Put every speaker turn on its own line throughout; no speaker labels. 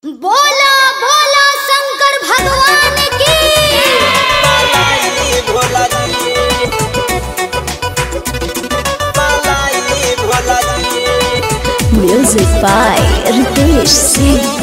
बोला बोला शंकर भगवान की।
बालाई Bhola ji, बालाई Bhola ji.
Music by Ritesh Singh.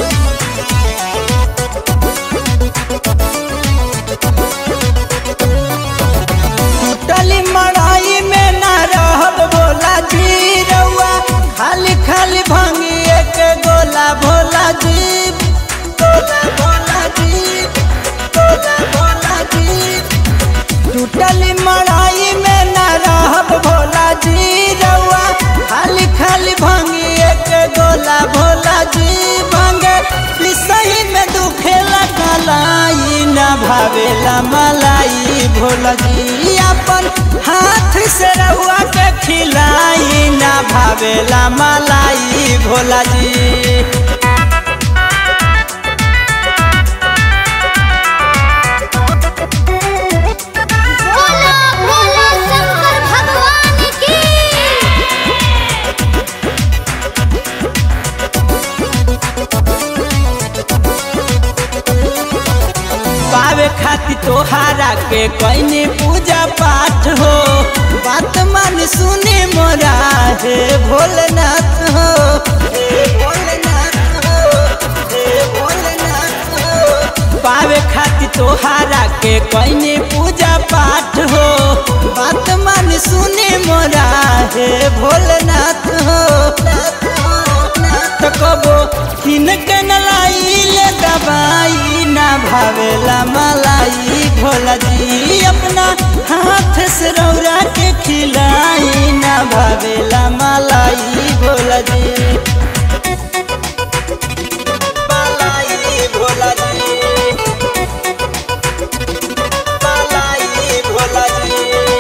टली मड़ाई में ना रहब भोला जी रउआ, खाली खाली भांगिए के गोला भोला जी, गोला भोला जी, गोला भोला जी। टूटली मड़ाई में ना रहब भोला जी रउआ, खाली खाली भांगिए के गोला भोला जी। भांगे सही में दुखेला कलाई, ना भावेला मलाई भोला जी। अपन हाथ से रहुआ के खिलाई, ना भावेला मलाई भोला जी।
बोला बोला शंकर भगवान की।
पावे खातिर तोहारा के कईने पूजा पाठ हो, बात मन सुने मोरा हे भोलेनाथ हो, हे भोलेनाथ हो, हे भोलेनाथ हो। पावे खातिर तोहारा के कईने पूजा पाठ हो, बात मन सुने मोरा हे भोलेनाथ हो। तो कबो किनके न लाइले दवाई, ना भावेला मलाई भोला जी। अपना हाथ से रौरा के खिलाई, ना भावेला मलाई भोला जी। मलाई भोला जी, मलाई भोला जी।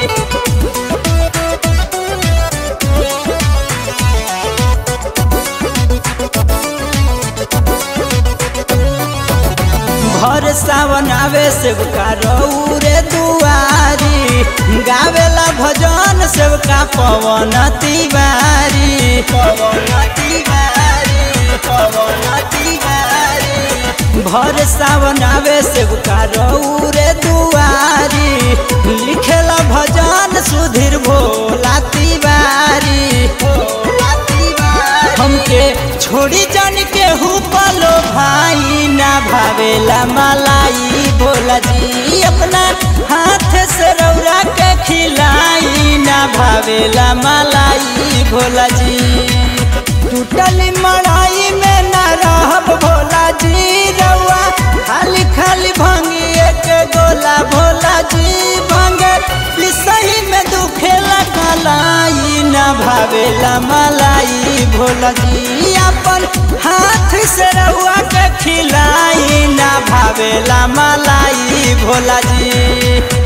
भर सावन आवे सेवका रौरे दुआरी, गावेला भजन सेवका पवन तिवारी, पवन तिवारी, पवन तिवारी। भर सावन आवे सेवका रौरे दुआरी, लिखेला भजन सुधीर भोला तिवारी, भोला तिवारी। हमके छोड़ी जान के हुपलो भाई, ना भावेला मलाई भोला जी। अपना हाथ से रौरा के खिलाई, ना भावेला मलाई भोला जी। टूटली मड़ाई में ना रहब भोला जी रउआ, खाली खाली भांगिए के गोला भोला जी। भांगे सही में दुखेला कलाई, ना भावेला मलाई भोला जी। अपन हाथ से रउआ के खिलाई, ना भावेला मलाई भोला जी।